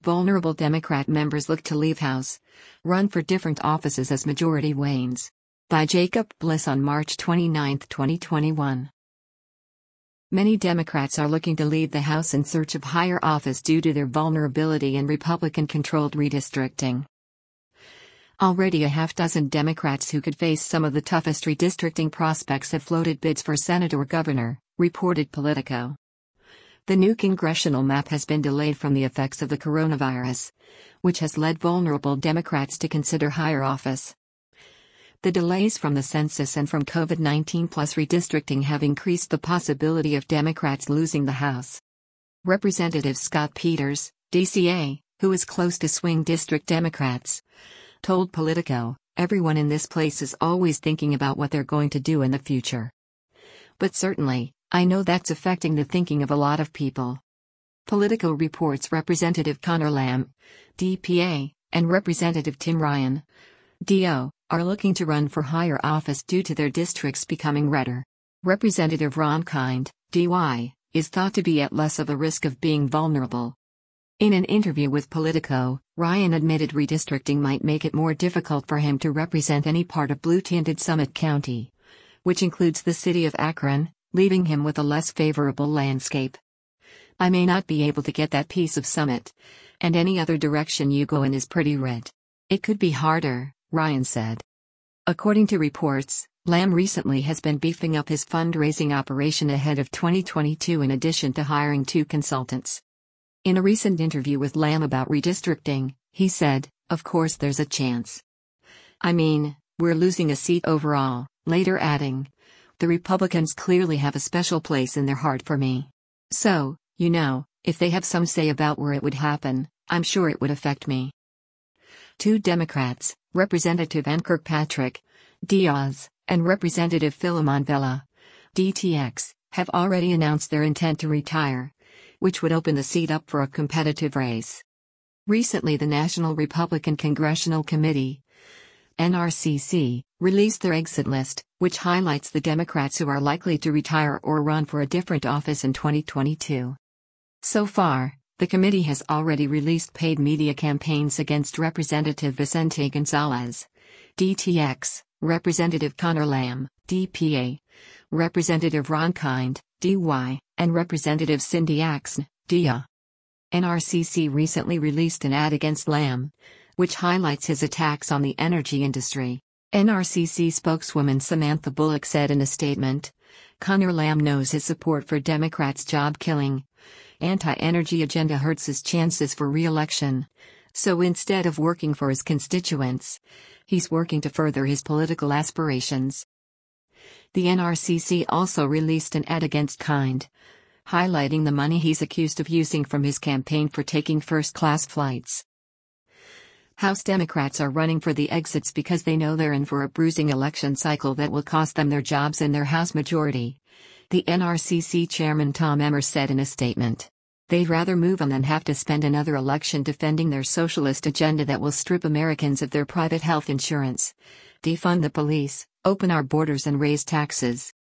Vulnerable Democrat members look to leave House, run for different offices as majority wanes. By Jacob Bliss on March 29, 2021. Many Democrats are looking to leave the House in search of higher office due to their vulnerability in Republican-controlled redistricting. Already a half-dozen Democrats who could face some of the toughest redistricting prospects have floated bids for Senate or governor, reported Politico. The new congressional map has been delayed from the effects of the coronavirus, which has led vulnerable Democrats to consider higher office. The delays from the census and from COVID-19 plus redistricting have increased the possibility of Democrats losing the House. Representative Scott Peters, DCA, who is close to swing district Democrats, told Politico, "Everyone in this place is always thinking about what they're going to do in the future. But certainly, I know that's affecting the thinking of a lot of people." Politico reports Representative Conor Lamb, DPA, and Representative Tim Ryan, DO, are looking to run for higher office due to their districts becoming redder. Representative Ron Kind, DY, is thought to be at less of a risk of being vulnerable. In an interview with Politico, Ryan admitted redistricting might make it more difficult for him to represent any part of blue-tinted Summit County, which includes the city of Akron, leaving him with a less favorable landscape. "I may not be able to get that piece of Summit, and any other direction you go in is pretty red. It could be harder," Ryan said. According to reports, Lamb recently has been beefing up his fundraising operation ahead of 2022 in addition to hiring 2 consultants. In a recent interview with Lamb about redistricting, he said, "Of course there's a chance. I mean, we're losing a seat overall," later adding, "The Republicans clearly have a special place in their heart for me. So, if they have some say about where it would happen, I'm sure it would affect me." 2 Democrats, Representative Ann Kirkpatrick, Diaz, and Representative Philemon Vela, DTX, have already announced their intent to retire, which would open the seat up for a competitive race. Recently, the National Republican Congressional Committee, NRCC, released their exit list, which highlights the Democrats who are likely to retire or run for a different office in 2022. So far, the committee has already released paid media campaigns against Representative Vicente Gonzalez, DTX, Representative Conor Lamb, DPA, Representative Ron Kind, DY, and Representative Cindy Axne, DIA. NRCC recently released an ad against Lamb, which highlights his attacks on the energy industry. NRCC spokeswoman Samantha Bullock said in a statement, "Conor Lamb knows his support for Democrats' job-killing, anti-energy agenda hurts his chances for re-election, so instead of working for his constituents, he's working to further his political aspirations." The NRCC also released an ad against Kind, highlighting the money he's accused of using from his campaign for taking first-class flights. House Democrats are running for the exits because they know they're in for a bruising election cycle that will cost them their jobs and their House majority, the NRCC chairman Tom Emmer said in a statement. They'd rather move on than have to spend another election defending their socialist agenda that will strip Americans of their private health insurance, defund the police, open our borders and raise taxes.